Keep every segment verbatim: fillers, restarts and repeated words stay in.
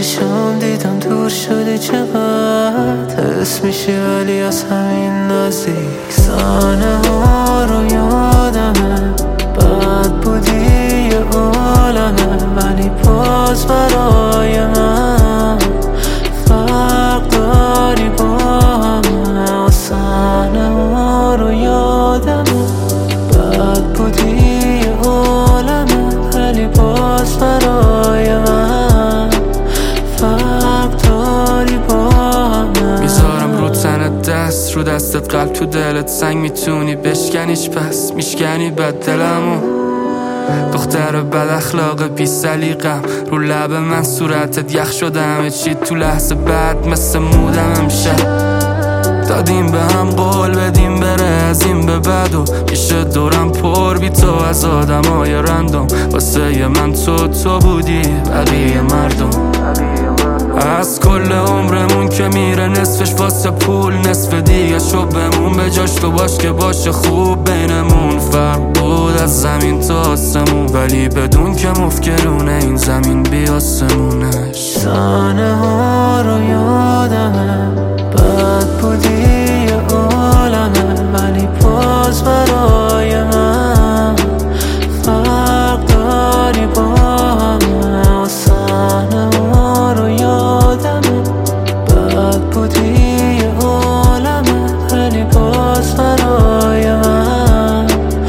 چشم دیدم دور شدی چقدر حس میشی ولی از همین نزدیک. صحنه ها رو یادمه بد بودی یه عالمه ولی باز برای من فرق داری با همه. صحنه ها رو یادمه بد بودی یه عالمه ولی باز برای من فرق داری با همه. میذارم رو تنت دست رو دستت قلب تو دلت سنگ میتونی بشکنیش پس میشکنی بد دلمو. دختر بد اخلاق بی سلیقم رو لب من صورتت یخ شده همه چی تو لحظه بعد مثل مودم امشب. دادیم به هم قول بدیم بره از این به بعد و میشه دورم پر بی تو از آدم های رندم. واسه من تو تو بودی بقیه مردم. از کل عمرمون که میره نصفش واسه پول نصف دیگه شو بمون به جاش تو باش که باشه خوب بینمون. فرق بود از زمین تا آسمون ولی بدون که مفکرونه این زمین بی آسمونش. صحنه ها رو یادمه بد بودی یه عالمه ولی باز برای من فرق داری با همه. صحنه ها رو یادمه بد بودی یه عالمه ولی باز برای من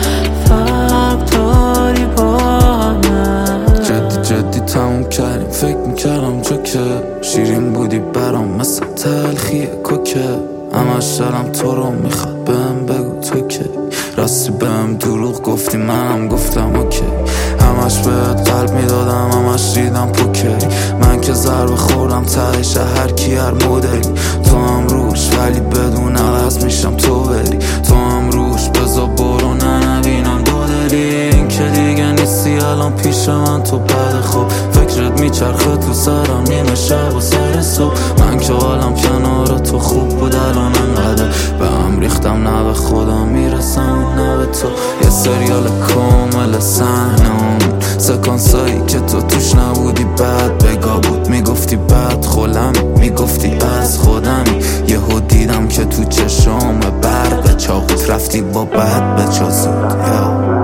فرق داری با همه. جدی جدی تموم کردیم فکر میکردم جوکه شیرین بودی برام مثل تلخی کوکه. همش دلم تو رو میخواد بهم بگو تو که راستی بهم دروغ گفتی منم گفتم اوکی. همش بهت قلب میدادم همش دیدم پوکری. من که ضربه خوردم تهش هر کی هر مدلی. تو هم روش ولی بدون عوض میشم تو بری. تو هم روش بذار برو ننبینم دو دلی. این که دیگه نیستی الان پیش من تو بعد خوب فکرت میچرخه تو سرم نیمه شب و سر صبح. من که حالم کنار تو خوب بود الان انقدر به هم ریختم نه به خودم میرسم نه به تو. یه سریال کامل صحنه سکانسایی که تو توش نبودی بعد بگاه بود. میگفتی بعد خولم میگفتی از خودمی. یهو دیدم که تو چشم برق چاقوت رفتی با بعد به چازود.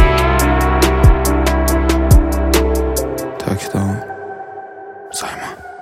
تک دام سایمان.